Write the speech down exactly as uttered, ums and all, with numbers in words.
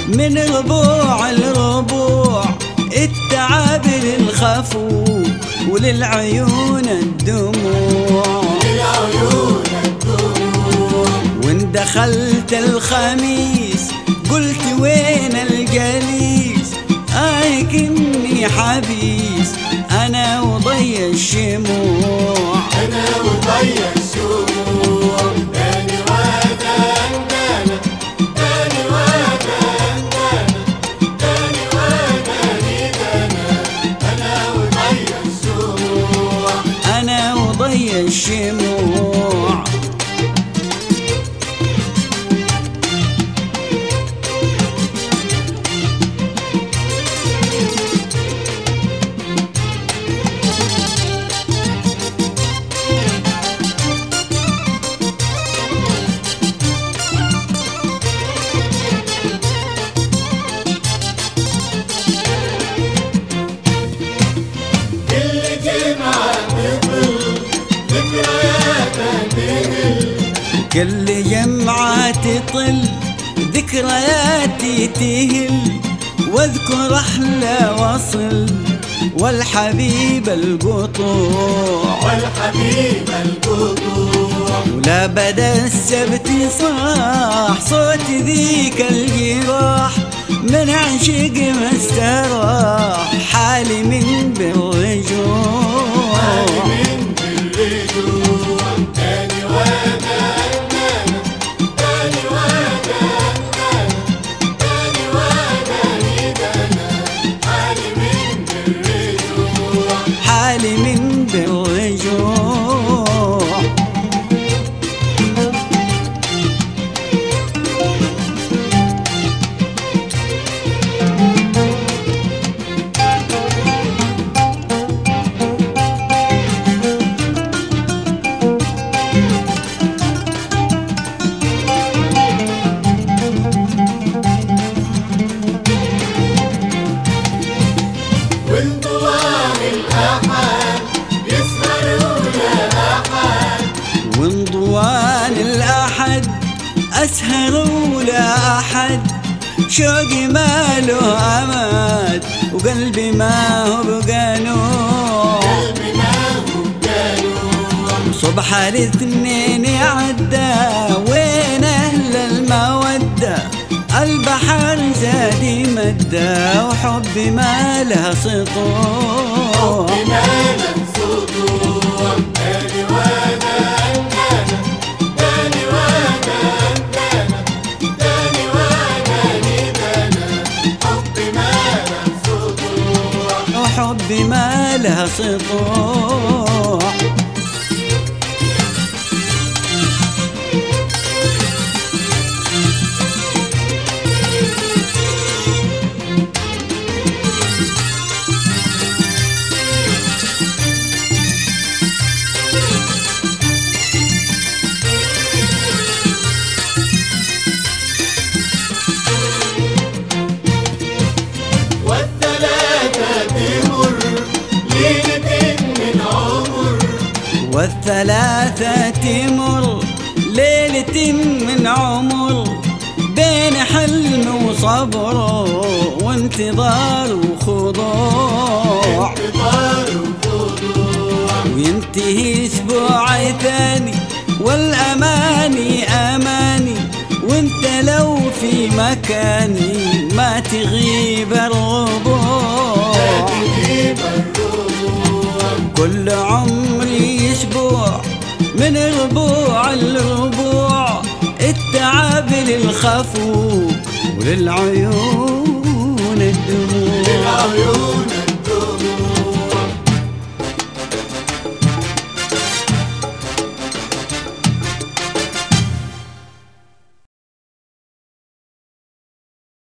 من ربوع لربوع، التعب للخفوق وللعيون الدموع. وان دخلت الخميس قلت وين الجليس، آه كني حبيس أنا وضي الشموع. أنا وضي الشموع، داني ودندنة، داني ودندنة، داني ودندنة. أنا وضي الشموع، أنا وضي الشموع. كل جمعة تطل ذكرياتي تهل، واذكر أحلى وصل والحبيب القطوع، والحبيب القطوع. ولا بدا السبت صاح صوت ذيك الجراح، من عشق ما استراح حالي من بالرجوع. حالي من بالرجوع. وانضوان الأحد أسهر ولا أحد، شوقي ما له أمد وقلبي ما هو بقانون. صبح الاثنين عدى وين أهل المودة، البحر زادي مدى وحبي ما له سطور. حبي ما له سطوع. والثلاثة تمر ليلة من عمر، بين حلم وصبر وانتظار وخضوع. وينتهي اسبوع ثاني والاماني اماني، وانت لو في مكاني ما تغيب الربوع. كل عمري اسبوع من ربوع لربوع، التعب للخفوق وللعيون الدموع.